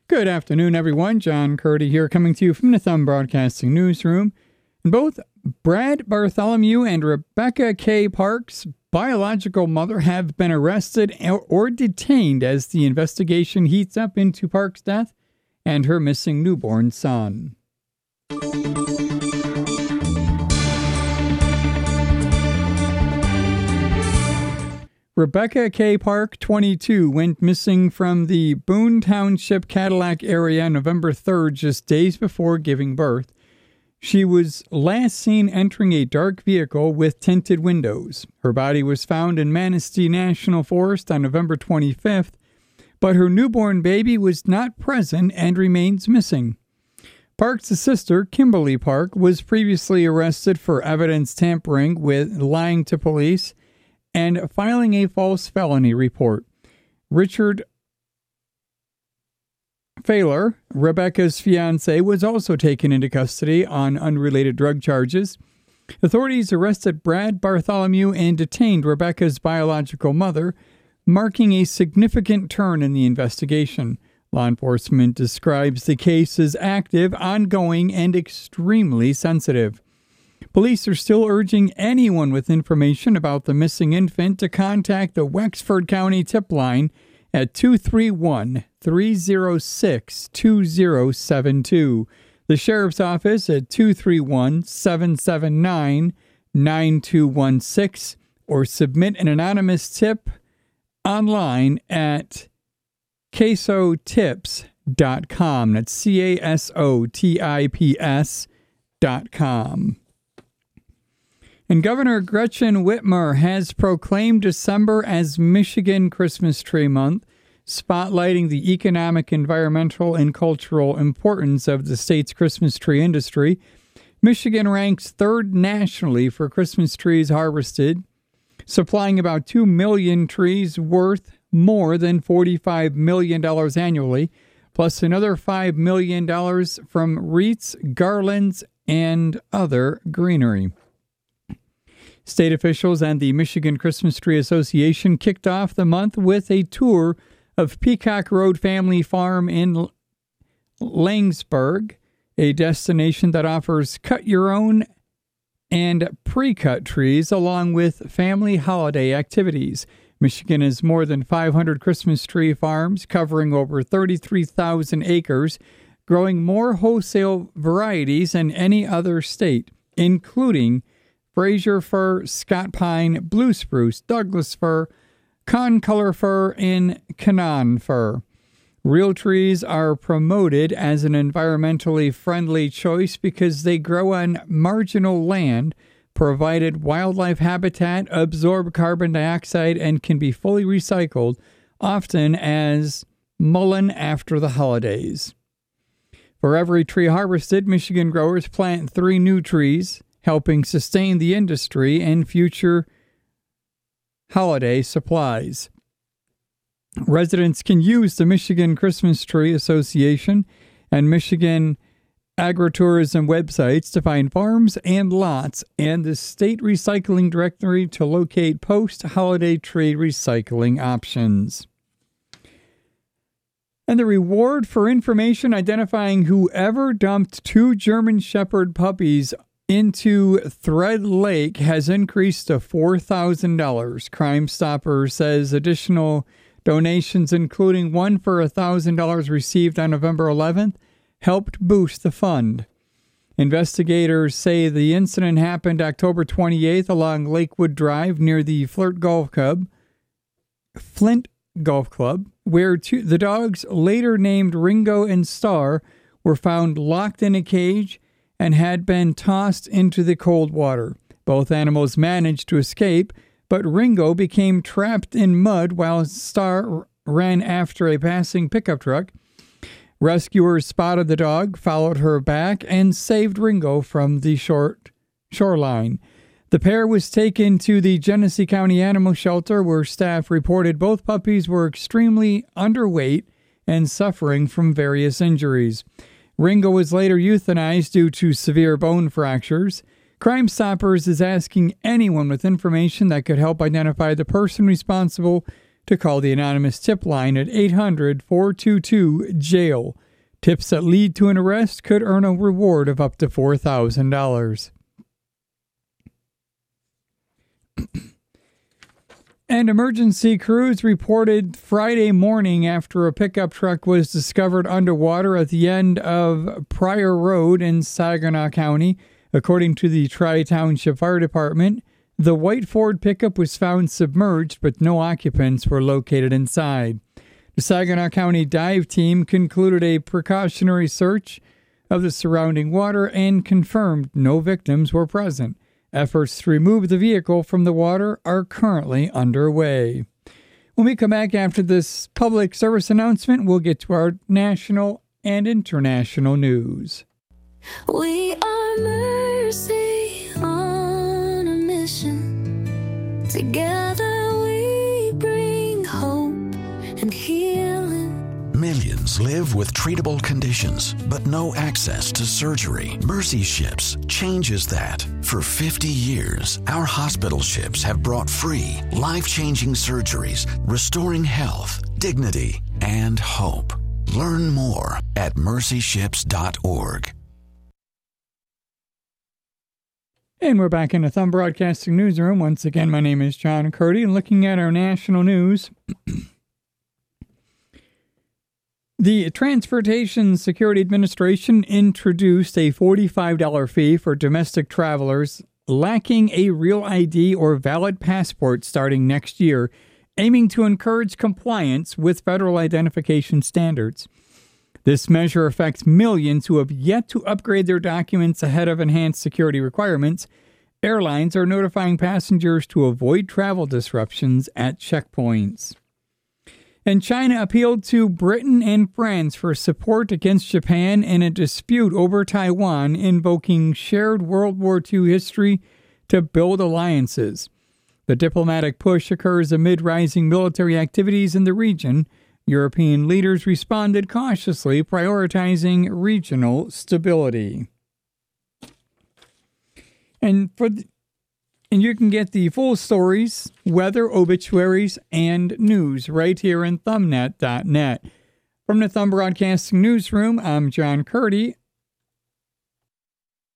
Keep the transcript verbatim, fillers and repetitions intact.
Good afternoon, everyone. John Curdy here, coming to you from the Thumb Broadcasting Newsroom. And both Brad Bartholomew and Rebecca K. Park's biological mother have been arrested or detained as the investigation heats up into Park's death and her missing newborn son. Rebecca K. Park, twenty-two, went missing from the Boone Township, Cadillac area November third, just days before giving birth. She was last seen entering a dark vehicle with tinted windows. Her body was found in Manistee National Forest on November twenty-fifth, but her newborn baby was not present and remains missing. Park's sister, Kimberly Park, was previously arrested for evidence tampering with lying to police and filing a false felony report. Richard Failer, Rebecca's fiancé, was also taken into custody on unrelated drug charges. Authorities arrested Brad Bartholomew and detained Rebecca's biological mother, marking a significant turn in the investigation. Law enforcement describes the case as active, ongoing, and extremely sensitive. Police are still urging anyone with information about the missing infant to contact the Wexford County tip line at two three one, three oh six, two oh seven two, the Sheriff's Office at two three one, seven seven nine, nine two one six, or submit an anonymous tip online at casotips dot com. That's C A S O T I P S dot com. And Governor Gretchen Whitmer has proclaimed December as Michigan Christmas Tree Month, spotlighting the economic, environmental, and cultural importance of the state's Christmas tree industry. Michigan ranks third nationally for Christmas trees harvested, supplying about two million trees worth more than forty-five million dollars annually, plus another five million dollars from wreaths, garlands, and other greenery. State officials and the Michigan Christmas Tree Association kicked off the month with a tour of Peacock Road Family Farm in Langsburg, a destination that offers cut-your-own and pre-cut trees along with family holiday activities. Michigan has more than five hundred Christmas tree farms covering over thirty-three thousand acres, growing more wholesale varieties than any other state, including Fraser fir, Scott pine, blue spruce, Douglas fir, concolor fir, and Canaan fir. Real trees are promoted as an environmentally friendly choice because they grow on marginal land, provided wildlife habitat, absorb carbon dioxide, and can be fully recycled, often as mullein after the holidays. For every tree harvested, Michigan growers plant three new trees, helping sustain the industry and future holiday supplies. Residents can use the Michigan Christmas Tree Association and Michigan Agritourism websites to find farms and lots and the state recycling directory to locate post-holiday tree recycling options. And the reward for information identifying whoever dumped two German Shepherd puppies into Thread Lake has increased to four thousand dollars. Crime Stopper says additional donations, including one for one thousand dollars received on November eleventh, helped boost the fund. Investigators say the incident happened October twenty-eighth along Lakewood Drive near the Flirt Golf Club, Flint Golf Club, where two, the dogs, later named Ringo and Star, were found locked in a cage and had been tossed into the cold water. Both animals managed to escape, but Ringo became trapped in mud while Star ran after a passing pickup truck. Rescuers spotted the dog, followed her back, and saved Ringo from the short shoreline. The pair was taken to the Genesee County Animal Shelter, where staff reported both puppies were extremely underweight and suffering from various injuries. Ringo was later euthanized due to severe bone fractures. Crime Stoppers is asking anyone with information that could help identify the person responsible to call the anonymous tip line at eight hundred, four two two, jail. Tips that lead to an arrest could earn a reward of up to four thousand dollars. And emergency crews reported Friday morning after a pickup truck was discovered underwater at the end of Pryor Road in Saginaw County. According to the Tri-Township Fire Department, the white Ford pickup was found submerged, but no occupants were located inside. The Saginaw County dive team concluded a precautionary search of the surrounding water and confirmed no victims were present. Efforts to remove the vehicle from the water are currently underway. When we come back after this public service announcement, we'll get to our national and international news. We are Mercy on a mission. Together we bring hope and healing. Millions live with treatable conditions, but no access to surgery. Mercy Ships changes that. For fifty years, our hospital ships have brought free, life-changing surgeries, restoring health, dignity, and hope. Learn more at mercy ships dot org. And we're back in the Thumb Broadcasting Newsroom. Once again, my name is John Curdy, and looking at our national news. The Transportation Security Administration introduced a forty-five dollars fee for domestic travelers lacking a real I D or valid passport starting next year, aiming to encourage compliance with federal identification standards. This measure affects millions who have yet to upgrade their documents ahead of enhanced security requirements. Airlines are notifying passengers to avoid travel disruptions at checkpoints. And China appealed to Britain and France for support against Japan in a dispute over Taiwan, invoking shared World War Two history to build alliances. The diplomatic push occurs amid rising military activities in the region. European leaders responded cautiously, prioritizing regional stability. And for the And you can get the full stories, weather, obituaries, and news right here in thumbnet dot net. From the Thumb Broadcasting Newsroom, I'm John Curdy.